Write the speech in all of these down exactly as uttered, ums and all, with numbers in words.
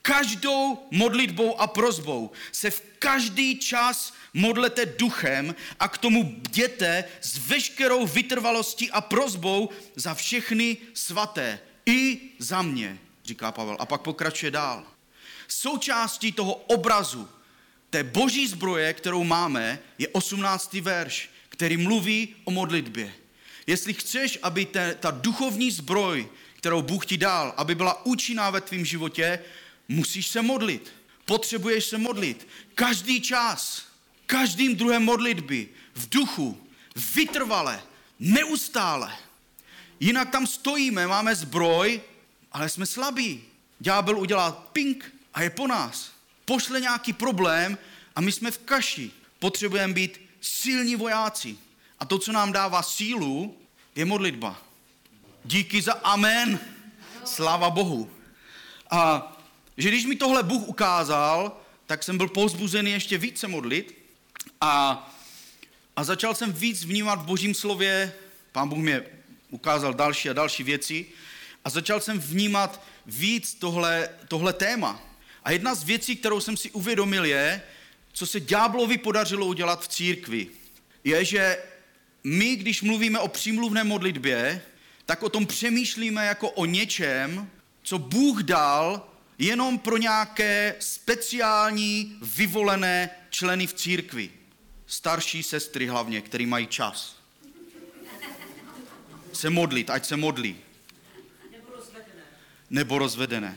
Každou modlitbou a prosbou se v každý čas modlete duchem a k tomu bděte s veškerou vytrvalostí a prosbou za všechny svaté. I za mě, říká Pavel. A pak pokračuje dál. Součástí toho obrazu té boží zbroje, kterou máme, je osmnáctý verš, který mluví o modlitbě. Jestli chceš, aby te, ta duchovní zbroj, kterou Bůh ti dal, aby byla účinná ve tvém životě, musíš se modlit. Potřebuješ se modlit. Každý čas, každým druhem modlitby, v duchu, vytrvale, neustále. Jinak tam stojíme, máme zbroj, ale jsme slabí. Ďábel udělá ping a je po nás. Pošle nějaký problém a my jsme v kaši. Potřebujeme být silní vojáci. A to, co nám dává sílu, je modlitba. Díky za amen. Sláva Bohu. A že když mi tohle Bůh ukázal, tak jsem byl povzbuzený ještě více modlit a, a začal jsem víc vnímat v Božím slově. Pán Bůh mě ukázal další a další věci a začal jsem vnímat víc tohle, tohle téma. A jedna z věcí, kterou jsem si uvědomil, je, co se ďáblovi podařilo udělat v církvi, je, že my, když mluvíme o přímluvné modlitbě, tak o tom přemýšlíme jako o něčem, co Bůh dal jenom pro nějaké speciální vyvolené členy v církvi. Starší sestry hlavně, který mají čas. Se modlit, ať se modlí. Nebo rozvedené. Nebo rozvedené.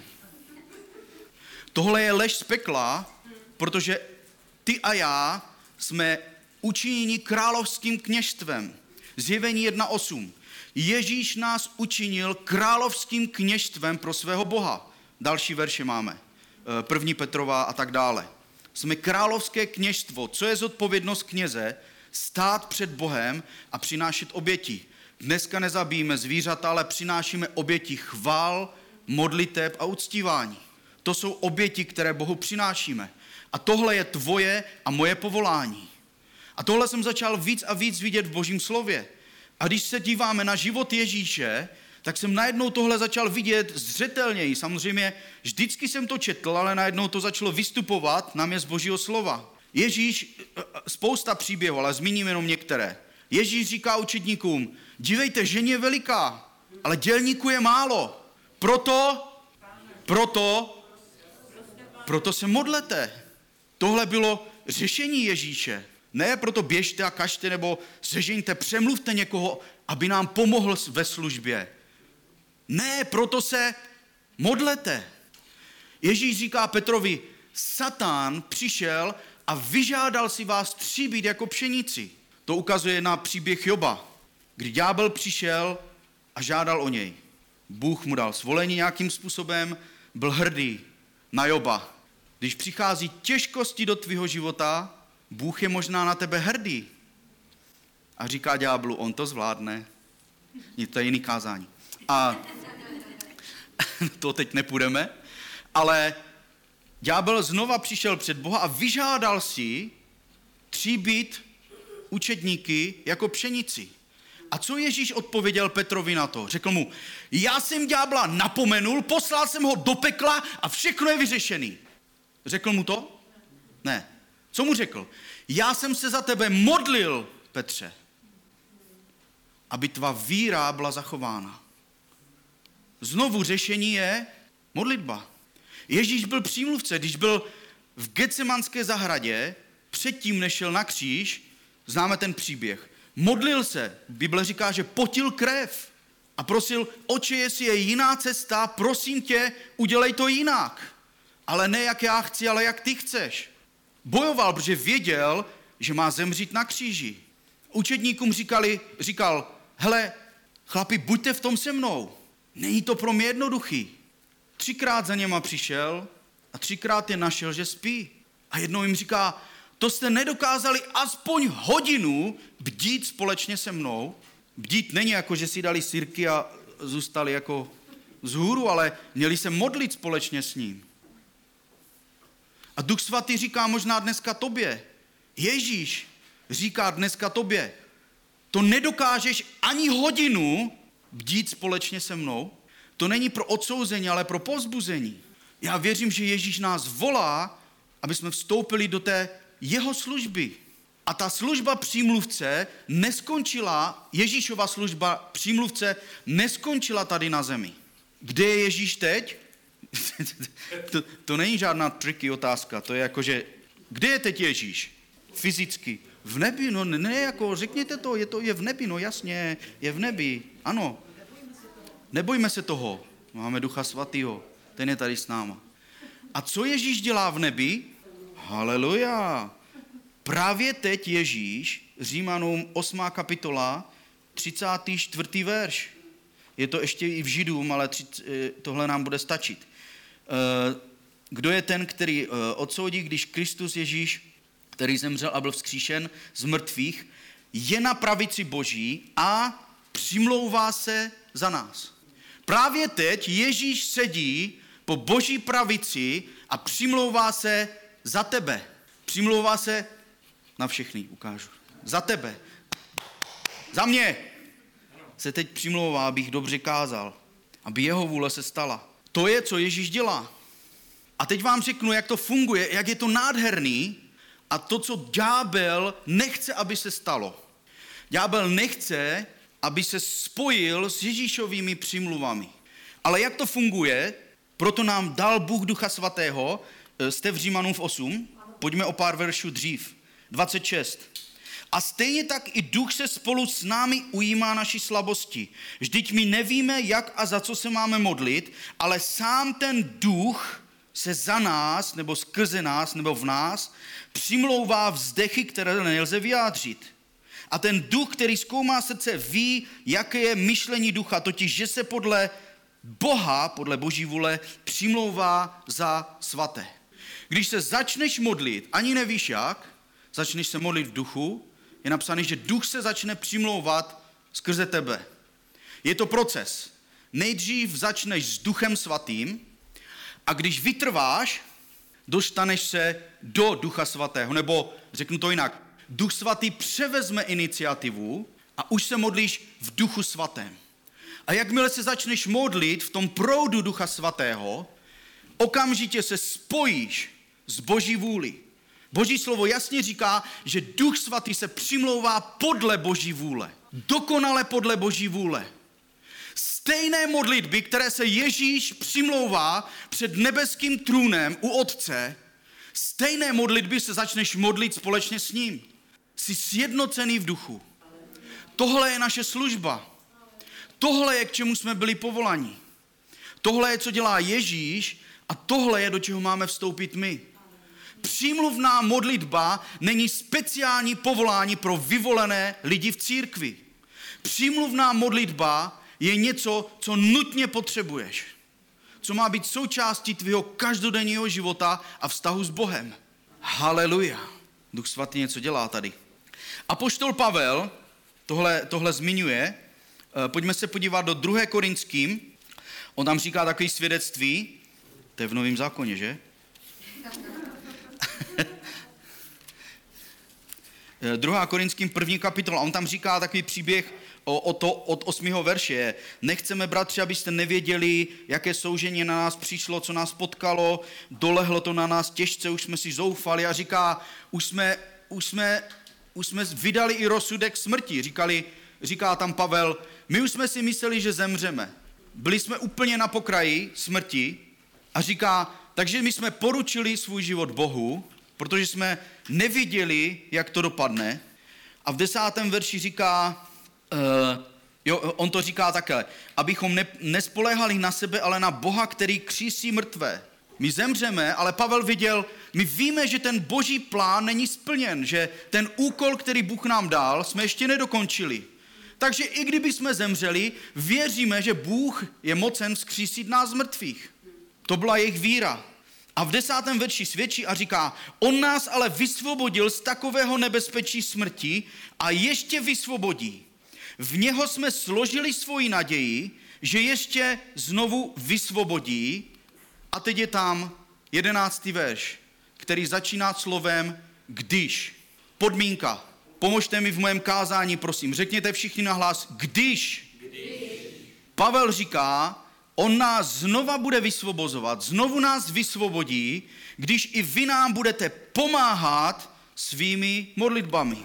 Tohle je lež z pekla, protože ty a já jsme učiněni královským kněžstvem. Zjevení jedna osm. Ježíš nás učinil královským kněžstvem pro svého Boha. Další verše máme. První Petrova a tak dále. Jsme královské kněžstvo. Co je zodpovědnost kněze? Stát před Bohem a přinášet oběti. Dneska nezabijíme zvířata, ale přinášíme oběti chvál, modliteb a uctívání. To jsou oběti, které Bohu přinášíme. A tohle je tvoje a moje povolání. A tohle jsem začal víc a víc vidět v Božím slově. A když se díváme na život Ježíše, tak jsem najednou tohle začal vidět zřetelněji. Samozřejmě vždycky jsem to četl, ale najednou to začalo vystupovat na mě z Božího slova. Ježíš, spousta příběhů, ale zmíním jenom některé. Ježíš říká učedníkům, dívejte, žení je veliká, ale dělníků je málo. Proto, proto, proto se modlete. Tohle bylo řešení Ježíše. Ne proto běžte a kažte nebo sežeňte, přemluvte někoho, aby nám pomohl ve službě. Ne, proto se modlete. Ježíš říká Petrovi, Satan přišel a vyžádal si vás tříbit jako pšenici. To ukazuje na příběh Joba, kdy ďábel přišel a žádal o něj. Bůh mu dal svolení nějakým způsobem, byl hrdý na Joba. Když přichází těžkosti do tvého života, Bůh je možná na tebe hrdý. A říká ďáblu, on to zvládne. To je jiný kázání. A to teď nepůjdeme, ale ďábel znova přišel před Boha a vyžádal si tříbit učedníky jako pšenici. A co Ježíš odpověděl Petrovi na to? Řekl mu, já jsem ďábla napomenul, poslal jsem ho do pekla a všechno je vyřešený. Řekl mu to? Ne. Co mu řekl? Já jsem se za tebe modlil, Petře, aby tvá víra byla zachována. Znovu řešení je modlitba. Ježíš byl přímluvce, když byl v Getsemanské zahradě, předtím než šel na kříž, známe ten příběh. Modlil se, Bible říká, že potil krev a prosil, Otče, jestli je jiná cesta, prosím tě, udělej to jinak. Ale ne jak já chci, ale jak ty chceš. Bojoval, protože věděl, že má zemřít na kříži. Učedníkům říkali, říkal, hele, chlapi, buďte v tom se mnou. Není to pro mě jednoduchý. Třikrát za něma přišel a třikrát je našel, že spí. A jednou jim říká, to jste nedokázali aspoň hodinu bdít společně se mnou. Bdít není jako, že si dali sirky a zůstali jako vzhůru, ale měli se modlit společně s ním. A Duch Svatý říká možná dneska tobě. Ježíš říká dneska tobě. To nedokážeš ani hodinu bdít společně se mnou. To není pro odsouzení, ale pro povzbuzení. Já věřím, že Ježíš nás volá, aby jsme vstoupili do té jeho služby. A ta služba přímluvce neskončila, Ježíšova služba přímluvce neskončila tady na zemi. Kde je Ježíš teď? to, to není žádná triky otázka, to je jako, že kde je teď Ježíš? Fyzicky. V nebi, no ne, jako řekněte to, je to je v nebi, no jasně, je v nebi, ano. Nebojme se toho, máme Ducha Svatého, ten je tady s náma. A co Ježíš dělá v nebi? Haleluja. Právě teď Ježíš, Římanům osmá kapitola, třicátý čtvrtý verš. Je to ještě i v Židům, ale tři, tohle nám bude stačit. Kdo je ten, který odsoudí, když Kristus Ježíš, který zemřel a byl vzkříšen z mrtvých, je na pravici Boží a přimlouvá se za nás. Právě teď Ježíš sedí po Boží pravici a přimlouvá se za tebe. Přimlouvá se na všechny, ukážu. Za tebe. Za mě. Se teď přimlouvá, abych dobře kázal. Aby jeho vůle se stala. To je, co Ježíš dělá. A teď vám řeknu, jak to funguje, jak je to nádherný a to, co ďábel nechce, aby se stalo. Ďábel nechce, aby se spojil s Ježíšovými přimluvami. Ale jak to funguje, proto nám dal Bůh Ducha Svatého, jste v Římanům v osm, pojďme o pár veršů dřív, dvacet šest. A stejně tak i Duch se spolu s námi ujímá naší slabosti. Vždyť my nevíme, jak a za co se máme modlit, ale sám ten Duch se za nás, nebo skrze nás, nebo v nás, přimlouvá vzdechy, které nelze vyjádřit. A ten Duch, který zkoumá srdce, ví, jaké je myšlení Ducha, totiž, že se podle Boha, podle Boží vůle, přimlouvá za svaté. Když se začneš modlit, ani nevíš jak, začneš se modlit v duchu, je napsané, že duch se začne přimlouvat skrze tebe. Je to proces. Nejdřív začneš s Duchem Svatým a když vytrváš, dostaneš se do Ducha Svatého. Nebo řeknu to jinak, Duch Svatý převezme iniciativu a už se modlíš v Duchu Svatém. A jakmile se začneš modlit v tom proudu Ducha Svatého, okamžitě se spojíš s Boží vůli. Boží slovo jasně říká, že Duch Svatý se přimlouvá podle Boží vůle. Dokonale podle Boží vůle. Stejné modlitby, které se Ježíš přimlouvá před nebeským trůnem u Otce, stejné modlitby se začneš modlit společně s ním. Jsi sjednocený v duchu. Tohle je naše služba. Tohle je, k čemu jsme byli povolani. Tohle je, co dělá Ježíš a tohle je, do čeho máme vstoupit my. Přímluvná modlitba není speciální povolání pro vyvolené lidi v církvi. Přímluvná modlitba je něco, co nutně potřebuješ. Co má být součástí tvého každodenního života a vztahu s Bohem. Haleluja. Duch Svatý něco dělá tady. Apoštol Pavel tohle, tohle zmiňuje. Pojďme se podívat do druhé Korinským. On tam říká takové svědectví. To je v Novém zákoně, že? druhá Korinským první kapitola. On tam říká takový příběh o, o to, od osmého verše. Nechceme, bratři, abyste nevěděli, jaké soužení na nás přišlo, co nás potkalo. Dolehlo to na nás těžce, už jsme si zoufali a říká, už jsme, už jsme, už jsme vydali i rozsudek smrti. Říkali, říká tam Pavel, my už jsme si mysleli, že zemřeme. Byli jsme úplně na pokraji smrti a říká, takže my jsme poručili svůj život Bohu, protože jsme neviděli, jak to dopadne. A v desátém verši říká, uh, jo, on to říká takhle, abychom ne, nespoléhali na sebe, ale na Boha, který křísí mrtvé. My zemřeme, ale Pavel viděl, my víme, že ten Boží plán není splněn, že ten úkol, který Bůh nám dal, jsme ještě nedokončili. Takže i kdyby jsme zemřeli, věříme, že Bůh je mocen vzkřísit nás z mrtvých. To byla jejich víra. A v desátém verši svědčí a říká, on nás ale vysvobodil z takového nebezpečí smrti a ještě vysvobodí. V něho jsme složili svoji naději, že ještě znovu vysvobodí. A teď je tam jedenáctý verš, který začíná slovem když. Podmínka. Pomožte mi v mém kázání, prosím. Řekněte všichni nahlas, když. když. Pavel říká, On nás znova bude vysvobozovat, znovu nás vysvobodí, když i vy nám budete pomáhat svými modlitbami.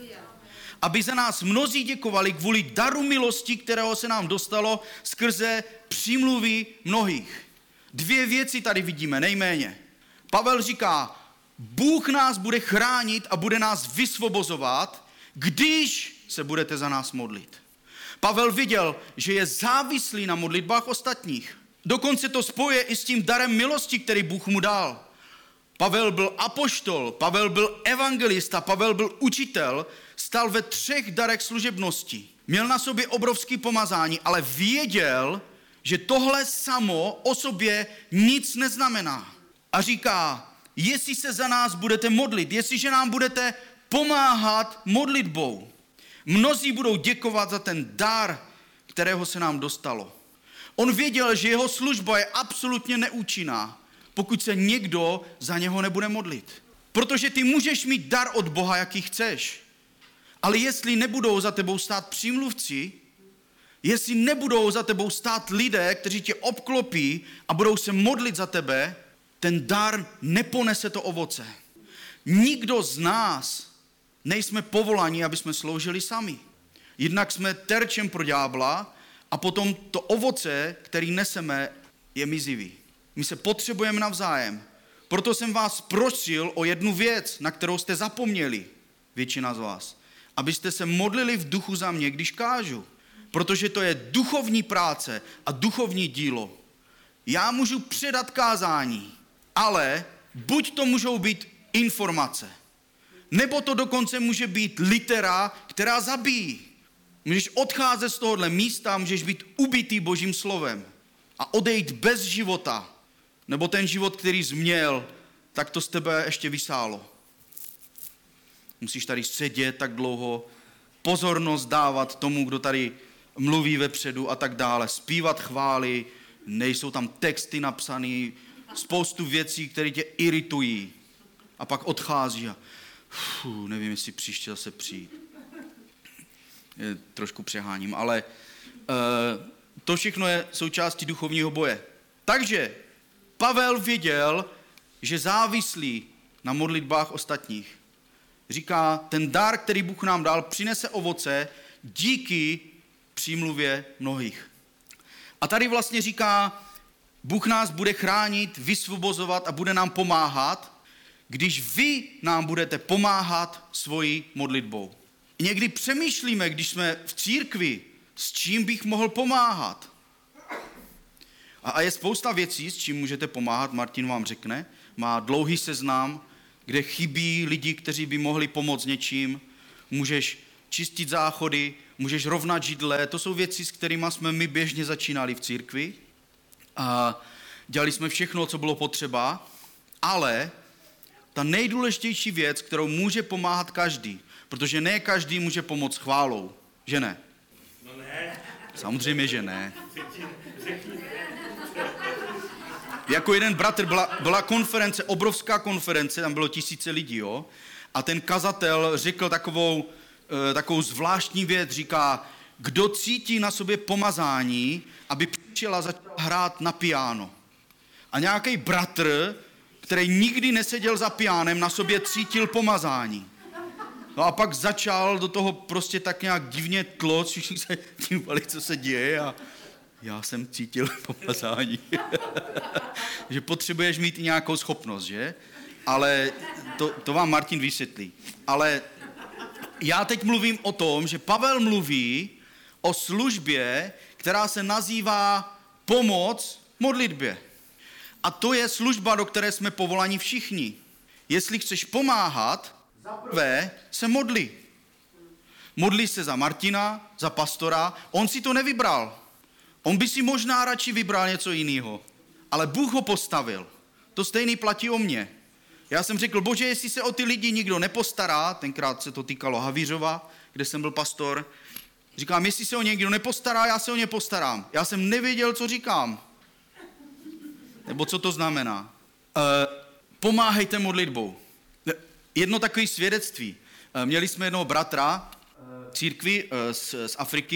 Aby za nás mnozí děkovali kvůli daru milosti, kterého se nám dostalo skrze přímluvy mnohých. Dvě věci tady vidíme, nejméně. Pavel říká, Bůh nás bude chránit a bude nás vysvobozovat, když se budete za nás modlit. Pavel viděl, že je závislý na modlitbách ostatních. Dokonce to spoje i s tím darem milosti, který Bůh mu dal. Pavel byl apoštol, Pavel byl evangelista, Pavel byl učitel, stál ve třech darech služebnosti. Měl na sobě obrovské pomazání, ale věděl, že tohle samo o sobě nic neznamená. A říká, jestli se za nás budete modlit, jestliže nám budete pomáhat modlitbou, mnozí budou děkovat za ten dar, kterého se nám dostalo. On věděl, že jeho služba je absolutně neúčinná, pokud se někdo za něho nebude modlit. Protože ty můžeš mít dar od Boha, jaký chceš. Ale jestli nebudou za tebou stát přímluvci, jestli nebudou za tebou stát lidé, kteří tě obklopí a budou se modlit za tebe, ten dar neponese to ovoce. Nikdo z nás nejsme povoláni, aby jsme sloužili sami. Jednak jsme terčem pro ďábla a potom to ovoce, který neseme, je mizivý. My se potřebujeme navzájem. Proto jsem vás prosil o jednu věc, na kterou jste zapomněli, většina z vás. Abyste se modlili v duchu za mě, když kážu. Protože to je duchovní práce a duchovní dílo. Já můžu předat kázání, ale buď to můžou být informace, nebo to dokonce může být litera, která zabíjí. Můžeš odcházet z tohohle místa, můžeš být ubitý Božím slovem a odejít bez života. Nebo ten život, který jsi měl, tak to z tebe ještě vysálo. Musíš tady sedět tak dlouho, pozornost dávat tomu, kdo tady mluví vepředu a tak dále, zpívat chvály, nejsou tam texty napsané, spoustu věcí, které tě iritují. A pak odchází a fů, nevím, jestli příště zase přijít. Je, trošku přeháním, ale uh, to všechno je součástí duchovního boje. Takže Pavel věděl, že závislí na modlitbách ostatních. Říká, ten dar, který Bůh nám dal, přinese ovoce díky přímluvě mnohých. A tady vlastně říká, Bůh nás bude chránit, vysvobozovat a bude nám pomáhat, když vy nám budete pomáhat svojí modlitbou. Někdy přemýšlíme, když jsme v církvi, s čím bych mohl pomáhat. A je spousta věcí, s čím můžete pomáhat, Martin vám řekne. Má dlouhý seznam, kde chybí lidi, kteří by mohli pomoct něčím. Můžeš čistit záchody, můžeš rovnat židle. To jsou věci, s kterými jsme my běžně začínali v církvi. A dělali jsme všechno, co bylo potřeba, ale ta nejdůležitější věc, kterou může pomáhat každý, protože ne každý může pomoct chválou, že ne? No ne. Samozřejmě, že ne. Jako jeden bratr, byla, byla konference, obrovská konference, tam bylo tisíce lidí, jo? A ten kazatel řekl takovou, takovou zvláštní věc, říká, kdo cítí na sobě pomazání, aby přišel a začal hrát na piano. A nějaký bratr, který nikdy neseděl za pianem, na sobě cítil pomazání. No a pak začal do toho prostě tak nějak divně tloc, všichni se dívali, co se děje a já jsem cítil pomazání. Že potřebuješ mít i nějakou schopnost, že? Ale to, to vám Martin vysvětlí. Ale já teď mluvím o tom, že Pavel mluví o službě, která se nazývá pomoc modlitbě. A to je služba, do které jsme povoláni všichni. Jestli chceš pomáhat, zaprvé se modli. Modli se za Martina, za pastora, on si to nevybral. On by si možná radši vybral něco jiného. Ale Bůh ho postavil. To stejný platí o mně. Já jsem řekl, Bože, jestli se o ty lidi nikdo nepostará, tenkrát se to týkalo Havířova, kde jsem byl pastor, říkám, jestli se o ně někdo nepostará, já se o ně postarám. Já jsem nevěděl, co říkám. Nebo co to znamená. E, pomáhejte modlitbou. Jedno takové svědectví. E, měli jsme jednoho bratra v církvi e, z, z Afriky,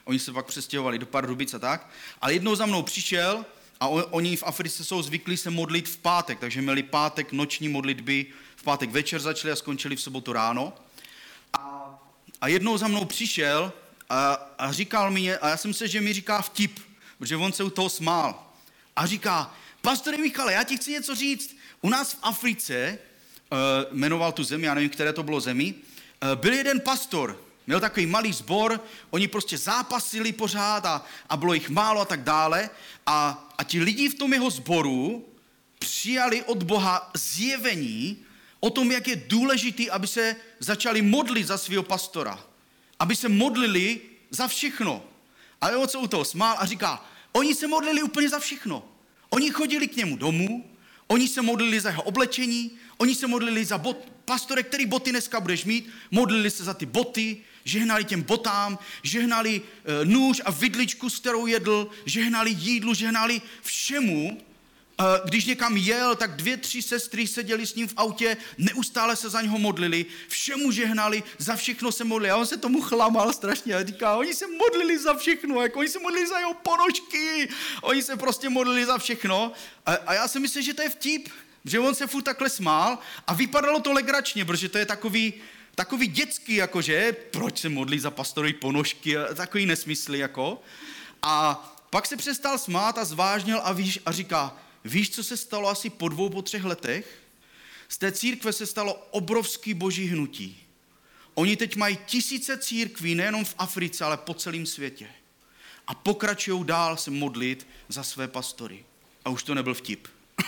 Oni se pak přestěhovali do Pardubic a tak. Ale jednou za mnou přišel a on, oni v Africe jsou zvyklí se modlit v pátek, takže měli pátek noční modlitby, v pátek večer začali a skončili v sobotu ráno. A, a jednou za mnou přišel a, a říkal mi, a já jsem se, že mi říká vtip, protože on se u toho smál. A říká, pastore Michale, já ti chci něco říct. U nás v Africe, uh, jmenoval tu zemi, já nevím, které to bylo zemi, uh, byl jeden pastor, měl takový malý sbor, oni prostě zápasili pořád a, a bylo jich málo a tak dále. A, a ti lidi v tom jeho sboru přijali od Boha zjevení o tom, jak je důležitý, aby se začali modlit za svého pastora. Aby se modlili za všechno. A on se u toho smál a říká, oni se modlili úplně za všechno. Oni chodili k němu domů, oni se modlili za jeho oblečení, oni se modlili za bot, pastore, který boty dneska budeš mít, modlili se za ty boty, žehnali těm botám, žehnali e, nůž a vidličku, s kterou jedl, žehnali jídlu, žehnali všemu. E, když někam jel, tak dvě, tři sestry seděli s ním v autě, neustále se za něho modlili, všemu žehnali, za všechno se modlili. A on se tomu chlamal strašně a říká, oni se modlili za všechno, jako oni se modlili za jeho ponožky, oni se prostě modlili za všechno. A, a já si myslím, že to je vtip, že on se furt takhle smál a vypadalo to legračně, protože to je takový, takový dětský, jakože, proč se modlí za pastory ponožky a takový nesmysly, jako. A pak se přestal smát a zvážnil a, víš, a říká, víš, co se stalo asi po dvou, po třech letech? Z té církve se stalo obrovský boží hnutí. Oni teď mají tisíce církví, nejenom v Africe, ale po celém světě. A pokračují dál se modlit za své pastory. A už to nebyl vtip.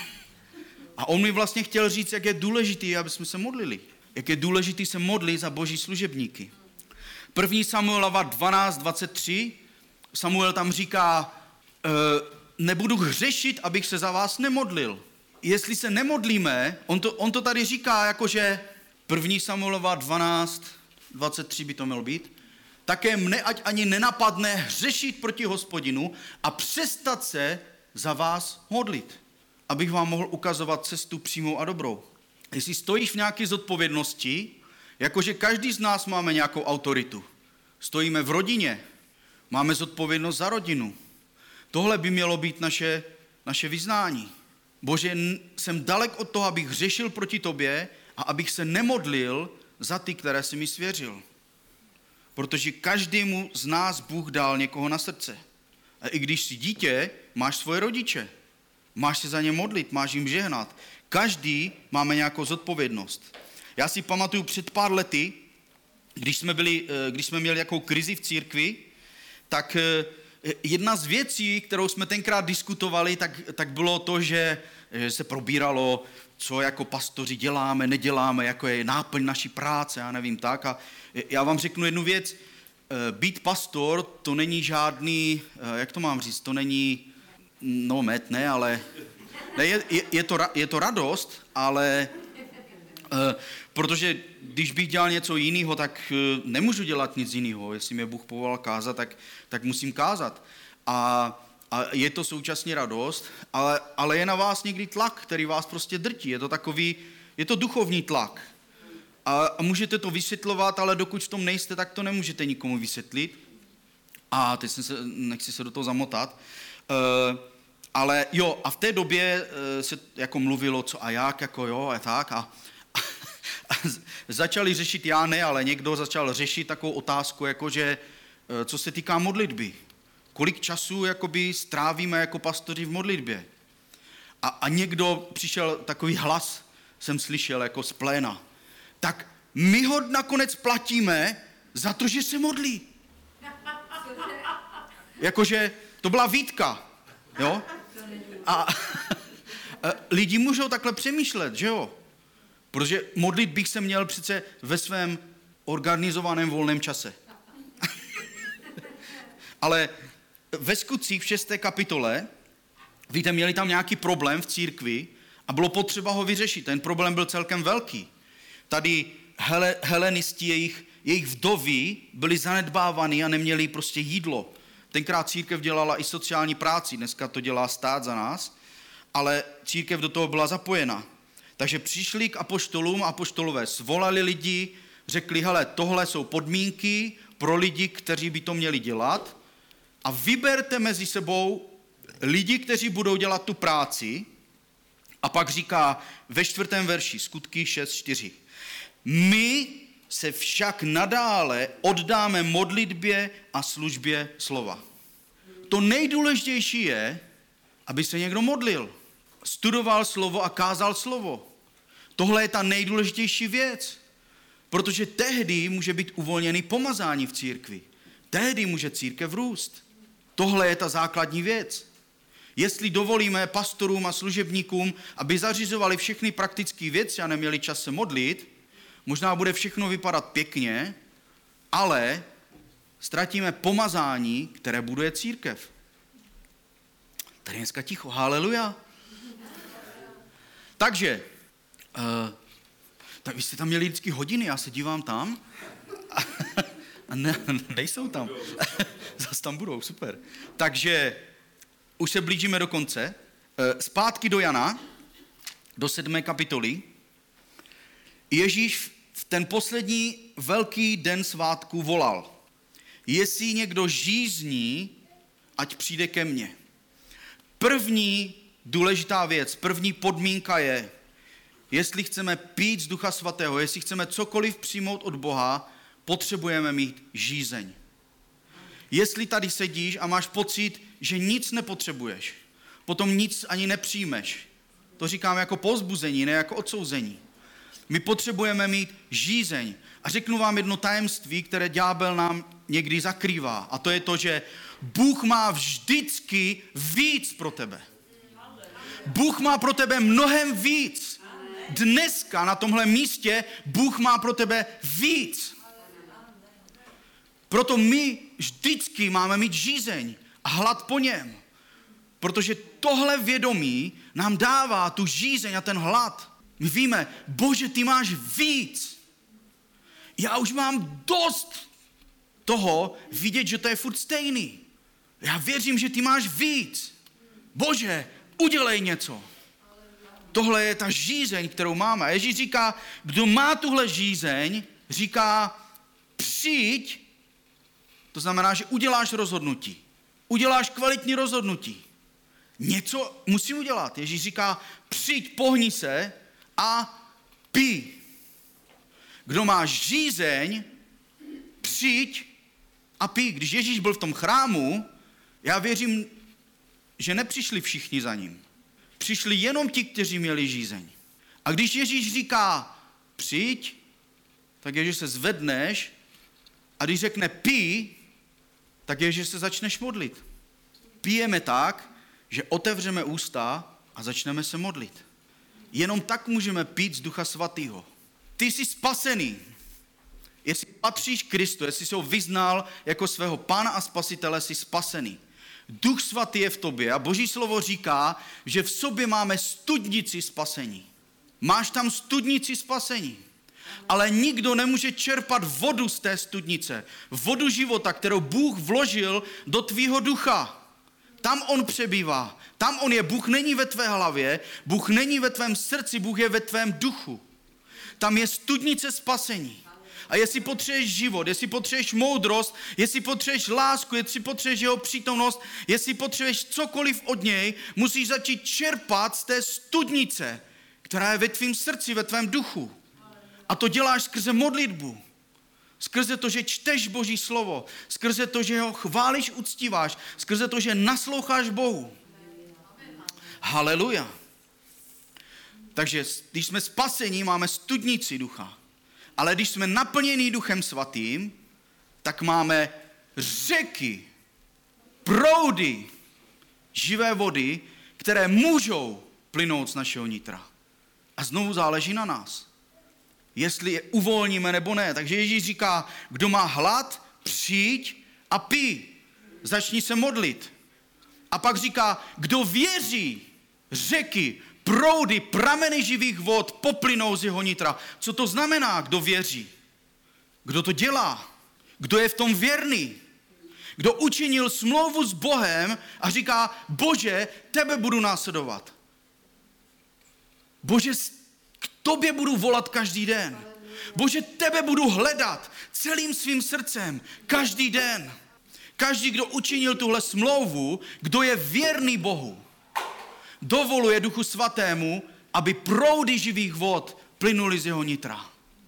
A on mi vlastně chtěl říct, jak je důležitý, aby jsme se modlili. Jak je důležitý se modlit za boží služebníky. První Samuelova dvanáct dvacet tři, Samuel tam říká, e, nebudu hřešit, abych se za vás nemodlil. Jestli se nemodlíme, on to, on to tady říká, jakože první Samuelova dvanáct dvacet tři by to mělo být, také mne ať ani nenapadne hřešit proti Hospodinu a přestat se za vás modlit, abych vám mohl ukazovat cestu přímou a dobrou. Jestli stojíš v nějaké zodpovědnosti, jakože každý z nás máme nějakou autoritu. Stojíme v rodině, máme zodpovědnost za rodinu. Tohle by mělo být naše, naše vyznání. Bože, jsem dalek od toho, abych hřešil proti tobě a abych se nemodlil za ty, které jsi mi svěřil. Protože každému z nás Bůh dal někoho na srdce. A i když jsi dítě, máš svoje rodiče. Máš se za ně modlit, máš jim žehnat. Každý máme nějakou zodpovědnost. Já si pamatuju před pár lety, když jsme, byli, když jsme měli nějakou krizi v církvi, tak jedna z věcí, kterou jsme tenkrát diskutovali, tak, tak bylo to, že, že se probíralo, co jako pastoři děláme, neděláme, jako je náplň naší práce, já nevím tak. A já vám řeknu jednu věc, být pastor, to není žádný, jak to mám říct, to není, no met, ne, ale ne, je, je, je, to, je to radost, ale uh, protože když bych dělal něco jiného, tak uh, nemůžu dělat nic jiného. Jestli mě Bůh povolal kázat, tak, tak musím kázat. A, a je to současně radost, ale, ale je na vás někdy tlak, který vás prostě drtí. Je to takový, je to duchovní tlak. A, a můžete to vysvětlovat, ale dokud v tom nejste, tak to nemůžete nikomu vysvětlit. A teď se, nechci se do toho zamotat. Uh, Ale jo, a v té době e, se jako mluvilo, co a jak, jako jo, a tak. A, a, a začali řešit, já ne, ale někdo začal řešit takovou otázku, jakože, e, co se týká modlitby. Kolik času jakoby strávíme jako pastoři v modlitbě? A, a někdo přišel, takový hlas jsem slyšel jako z pléna. Tak my ho nakonec platíme za to, že se modlí. Jakože to byla výtka, jo? A lidi můžou takhle přemýšlet, že jo? Protože modlit bych se měl přece ve svém organizovaném volném čase. Ale ve Skutcích v šesté kapitole, víte, měli tam nějaký problém v církvi a bylo potřeba ho vyřešit. Ten problém byl celkem velký. Tady hele, helenisti, jejich, jejich vdovy byli zanedbávaný a neměli prostě jídlo. Tenkrát církev dělala i sociální práci, dneska to dělá stát za nás, ale církev do toho byla zapojena. Takže přišli k apoštolům a apoštolové svolali lidi, řekli, hele, tohle jsou podmínky pro lidi, kteří by to měli dělat a vyberte mezi sebou lidi, kteří budou dělat tu práci. A pak říká ve čtvrtém verši, Skutky šest čtyři. My se však nadále oddáme modlitbě a službě slova. To nejdůležitější je, aby se někdo modlil, studoval slovo a kázal slovo. Tohle je ta nejdůležitější věc, protože tehdy může být uvolněný pomazání v církvi. Tehdy může církev růst. Tohle je ta základní věc. Jestli dovolíme pastorům a služebníkům, aby zařizovali všechny praktické věci a neměli čas se modlit, možná bude všechno vypadat pěkně, ale ztratíme pomazání, které buduje církev. Tady je dneska ticho, haleluja. Takže, uh, tak vy jste tam měli vždycky hodiny, já se dívám tam a ne, nejsou tam. Zas tam budou, super. Takže už se blížíme do konce. Zpátky do Jana, do sedmé kapitoly. Ježíš v ten poslední velký den svátku volal. Jestli někdo žízní, ať přijde ke mně. První důležitá věc, první podmínka je, jestli chceme pít z Ducha Svatého, jestli chceme cokoliv přijmout od Boha, potřebujeme mít žízeň. Jestli tady sedíš a máš pocit, že nic nepotřebuješ, potom nic ani nepřijmeš. To říkám jako povzbuzení, ne jako odsouzení. My potřebujeme mít žízeň. A řeknu vám jedno tajemství, které ďábel nám někdy zakrývá. A to je to, že Bůh má vždycky víc pro tebe. Bůh má pro tebe mnohem víc. Dneska na tomhle místě Bůh má pro tebe víc. Proto my vždycky máme mít žízeň a hlad po něm. Protože tohle vědomí nám dává tu žízeň a ten hlad. My víme, Bože, ty máš víc. Já už mám dost toho vidět, že to je furt stejný. Já věřím, že ty máš víc. Bože, udělej něco. Tohle je ta žízeň, kterou máme. A Ježíš říká, kdo má tuhle žízeň, říká, přijď. To znamená, že uděláš rozhodnutí. Uděláš kvalitní rozhodnutí. Něco musím udělat. Ježíš říká, přijď, pohni se a pij. Kdo má žízeň, přijď a pij. Když Ježíš byl v tom chrámu, já věřím, že nepřišli všichni za ním. Přišli jenom ti, kteří měli žízeň. A když Ježíš říká, přijď, tak je, že se zvedneš, a když řekne pij, tak je, že se začneš modlit. Pijeme tak, že otevřeme ústa a začneme se modlit. Jenom tak můžeme pít z Ducha Svatého. Ty jsi spasený. Jestli patříš Kristu, jestli jsi ho vyznal jako svého Pána a Spasitele, jsi spasený. Duch Svatý je v tobě a Boží slovo říká, že v sobě máme studnici spasení. Máš tam studnici spasení. Ale nikdo nemůže čerpat vodu z té studnice. Vodu života, kterou Bůh vložil do tvýho ducha. Tam on přebývá. Tam on je. Bůh není ve tvé hlavě, Bůh není ve tvém srdci, Bůh je ve tvém duchu. Tam je studnice spasení. A jestli potřebuješ život, jestli potřebuješ moudrost, jestli potřebuješ lásku, jestli potřebuješ jeho přítomnost, jestli potřebuješ cokoliv od něj, musíš začít čerpat z té studnice, která je ve tvém srdci, ve tvém duchu. A to děláš skrze modlitbu. Skrze to, že čteš Boží slovo. Skrze to, že ho chválíš, uctíváš. Skrze to, že nasloucháš Bohu. Haleluja. Takže když jsme spasení, máme studnici ducha. Ale když jsme naplněni Duchem Svatým, tak máme řeky, proudy živé vody, které můžou plynout z našeho nitra. A znovu záleží na nás, jestli je uvolníme nebo ne. Takže Ježíš říká, kdo má hlad, přijď a pij. Začni se modlit. A pak říká, kdo věří, řeky, proudy, prameny živých vod poplynou z jeho nitra. Co to znamená, kdo věří? Kdo to dělá? Kdo je v tom věrný? Kdo učinil smlouvu s Bohem a říká, Bože, tebe budu následovat. Bože, k tobě budu volat každý den. Bože, tebe budu hledat celým svým srdcem každý den. Každý, kdo učinil tuhle smlouvu, kdo je věrný Bohu, dovoluje Duchu Svatému, aby proudy živých vod plynuly z jeho nitra.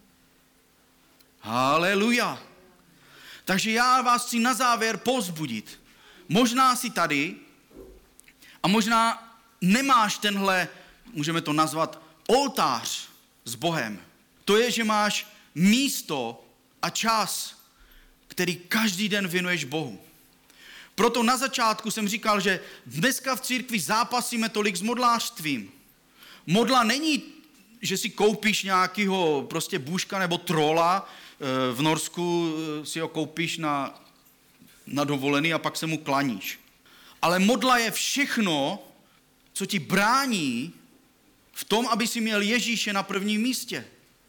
Haleluja. Takže já vás chci na závěr povzbudit. Možná jsi tady a možná nemáš tenhle, můžeme to nazvat, oltář s Bohem. To je, že máš místo a čas, který každý den věnuješ Bohu. Proto na začátku jsem říkal, že dneska v církvi zápasíme tolik s modlářstvím. Modla není, že si koupíš nějakého prostě bůžka nebo trola, v Norsku si ho koupíš na, na dovolený a pak se mu klaníš. Ale modla je všechno, co ti brání v tom, aby si měl Ježíše na prvním místě.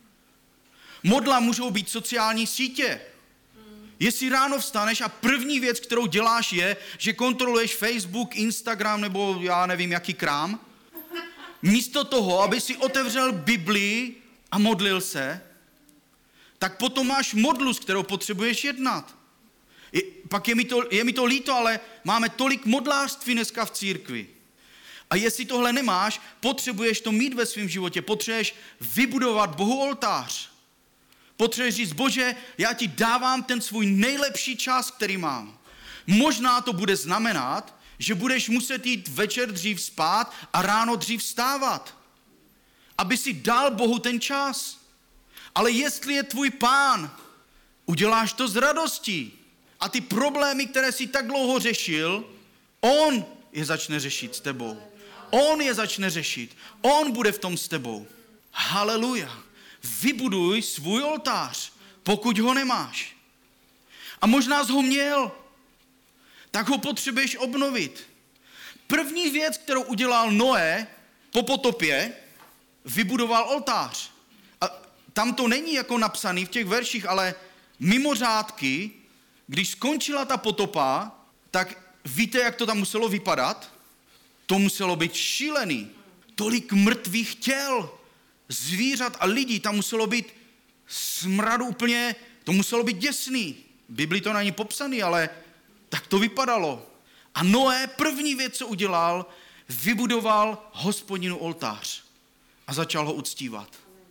Modla můžou být sociální sítě. Jestli ráno vstaneš a první věc, kterou děláš, je, že kontroluješ Facebook, Instagram nebo já nevím, jaký krám, místo toho, aby si otevřel Biblii a modlil se, tak potom máš modlu, s kterou potřebuješ jednat. Je, pak je mi, to, je mi to líto, ale máme tolik modlářství dneska v církvi. A jestli tohle nemáš, potřebuješ to mít ve svém životě, potřebuješ vybudovat Bohu oltář. Potřebuješ říct, Bože, já ti dávám ten svůj nejlepší čas, který mám. Možná to bude znamenat, že budeš muset jít večer dřív spát a ráno dřív vstávat, aby si dal Bohu ten čas. Ale jestli je tvůj Pán, uděláš to s radostí. A ty problémy, které jsi tak dlouho řešil, on je začne řešit s tebou. On je začne řešit. On bude v tom s tebou. Haleluja. Vybuduj svůj oltář, pokud ho nemáš. A možná jsi ho měl, tak ho potřebuješ obnovit. První věc, kterou udělal Noé po potopě, vybudoval oltář. A tam to není jako napsaný v těch verších, ale mimo řádky, když skončila ta potopa, tak víte, jak to tam muselo vypadat? To muselo být šílený. Tolik mrtvých těl, zvířat a lidí, tam muselo být smradu úplně, to muselo být děsný. V Biblii to není popsaný, ale tak to vypadalo. A Noé první věc, co udělal, vybudoval Hospodinu oltář a začal ho uctívat.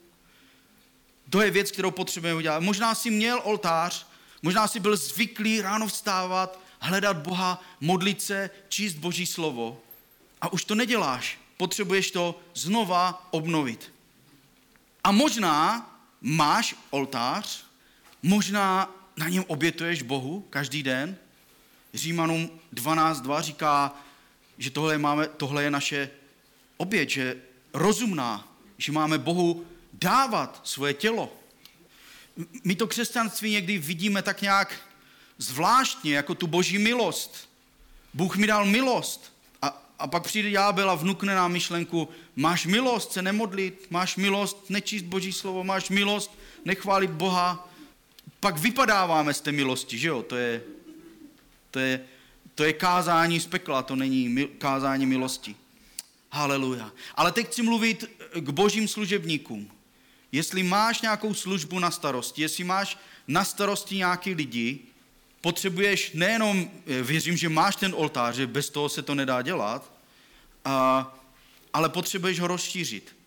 To je věc, kterou potřebujeme udělat. Možná jsi měl oltář, možná jsi byl zvyklý ráno vstávat, hledat Boha, modlit se, číst Boží slovo. A už to neděláš. Potřebuješ to znova obnovit. A možná máš oltář, možná na něm obětuješ Bohu každý den. Římanům dvanáct dva říká, že tohle, máme, tohle je naše oběť, že rozumná, že máme Bohu dávat svoje tělo. My to křesťanství někdy vidíme tak nějak zvláštně, jako tu Boží milost. Bůh mi dal milost. A, a pak přijde ďábel a vnukne nám myšlenku, máš milost se nemodlit, máš milost nečíst Boží slovo, máš milost nechválit Boha. Pak vypadáváme z té milosti, že jo? To je, to je, to je kázání z pekla, to není mil, kázání milosti. Haleluja. Ale teď chci mluvit k Božím služebníkům. Jestli máš nějakou službu na starosti, jestli máš na starosti nějaký lidi, potřebuješ nejenom, věřím, že máš ten oltář, že bez toho se to nedá dělat, a, ale potřebuješ ho rozšířit.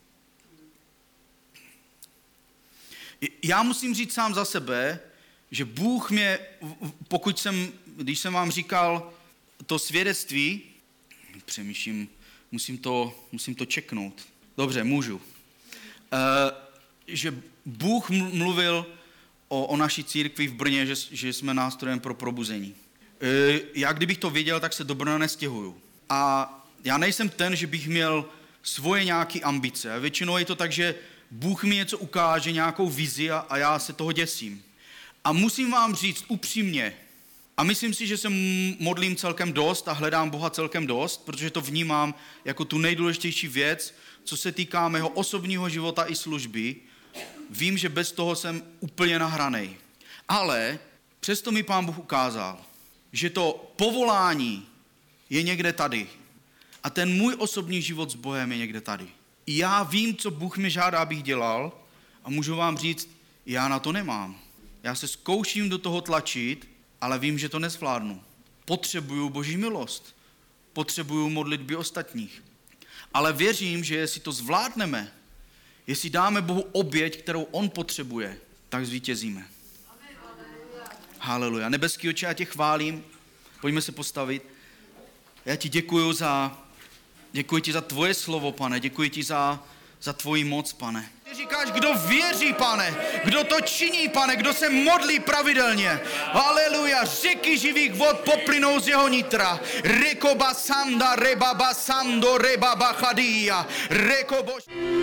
Já musím říct sám za sebe, že Bůh mě, pokud jsem, když jsem vám říkal to svědectví, přemýšlím, musím to, musím to čeknout. Dobře, můžu. E, že Bůh mluvil o, o naší církvi v Brně, že, že jsme nástrojem pro probuzení. E, já kdybych to věděl, tak se do Brna nestěhuju. A já nejsem ten, že bych měl svoje nějaké ambice. Většinou je to tak, že Bůh mi něco ukáže, nějakou vizi a, a já se toho děsím. A musím vám říct upřímně, a myslím si, že se modlím celkem dost a hledám Boha celkem dost, protože to vnímám jako tu nejdůležitější věc, co se týká mého osobního života i služby. Vím, že bez toho jsem úplně nahranej. Ale přesto mi Pán Bůh ukázal, že to povolání je někde tady. A ten můj osobní život s Bohem je někde tady. Já vím, co Bůh mi žádá, abych dělal a můžu vám říct, já na to nemám. Já se zkouším do toho tlačit, ale vím, že to nezvládnu. potřebuju Boží milost. Potřebuju modlitby ostatních. Ale věřím, že jestli to zvládneme, jestli dáme Bohu oběť, kterou on potřebuje, tak zvítězíme. Haleluja. Nebeský Otče, já tě chválím. Pojďme se postavit. Já ti děkuju za, děkuji ti za tvoje slovo, Pane. Děkuji ti za, za tvoji moc, Pane. Ty říkáš, kdo věří, Pane, kdo to činí, Pane, kdo se modlí pravidelně. Haleluja, řeky živých vod poplynou z jeho nitra. Rekoba sanda rebaba sando rebaba chadia. Rekobo...